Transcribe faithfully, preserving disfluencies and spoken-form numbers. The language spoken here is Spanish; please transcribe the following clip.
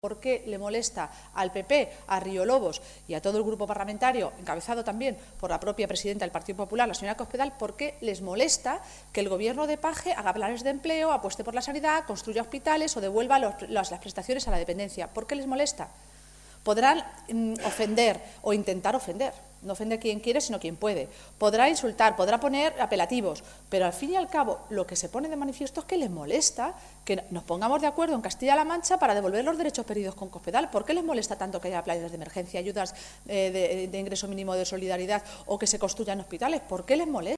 ¿Por qué le molesta al P P, a Río Lobos y a todo el grupo parlamentario, encabezado también por la propia presidenta del Partido Popular, la señora Cospedal, por qué les molesta que el Gobierno de Paje haga planes de empleo, apueste por la sanidad, construya hospitales o devuelva los, las, las prestaciones a la dependencia? ¿Por qué les molesta? Podrán mm, ofender o intentar ofender, no ofende quien quiere, sino quien puede. Podrá insultar, podrá poner apelativos, pero al fin y al cabo lo que se pone de manifiesto es que les molesta que nos pongamos de acuerdo en Castilla-La Mancha para devolver los derechos perdidos con Cospedal. ¿Por qué les molesta tanto que haya planes de emergencia, ayudas eh, de, de ingreso mínimo de solidaridad o que se construyan hospitales? ¿Por qué les molesta?